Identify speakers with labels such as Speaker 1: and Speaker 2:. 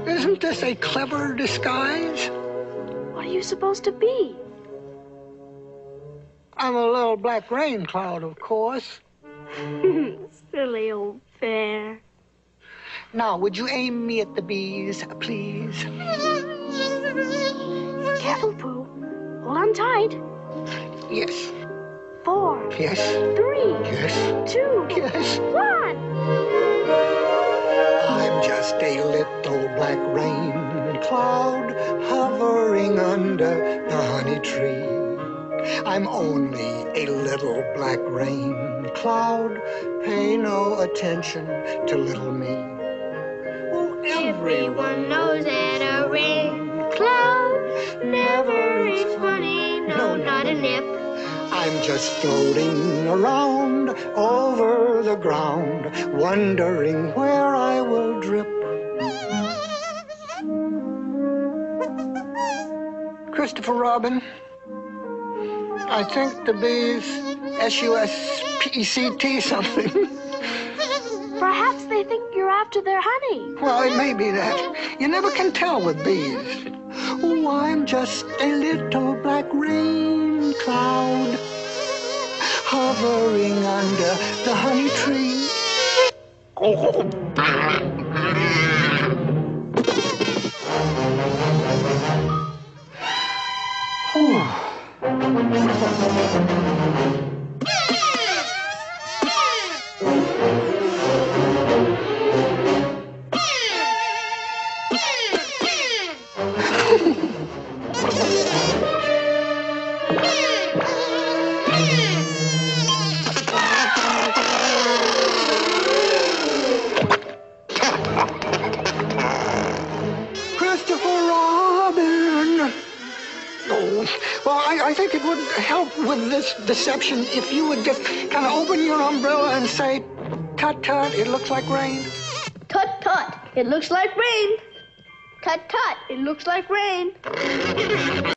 Speaker 1: Isn't this a clever disguise?
Speaker 2: What are you supposed to be?
Speaker 1: I'm a little black rain cloud, of course.
Speaker 2: Silly old bear.
Speaker 1: Now, would you aim me at the bees, please?
Speaker 2: Careful, Pooh. Hold on tight.
Speaker 1: Yes.
Speaker 2: 4.
Speaker 1: Yes.
Speaker 2: 3.
Speaker 1: Yes.
Speaker 2: 2.
Speaker 1: Yes.
Speaker 2: 1.
Speaker 1: I'm just a little black rain cloud hovering under the honey tree. I'm only a little black rain cloud. Pay no attention to little me. Well,
Speaker 3: Everyone knows that a rain cloud never is funny, no, not a nip.
Speaker 1: I'm just floating around over the ground, wondering where I will drip. Christopher Robin, I think the bees S-U-S-P-E-C-T something.
Speaker 2: Perhaps they think you're after their honey.
Speaker 1: Well, it may be that. You never can tell with bees. Oh, I'm just a little black rain cloud hovering under the honey tree. Christopher Robin. Oh, well, I think it would help with this deception if you would just kind of open your umbrella and say, "Tut tut, it looks like rain."
Speaker 3: Tut tut, it looks like rain. Tut tut, it looks like rain.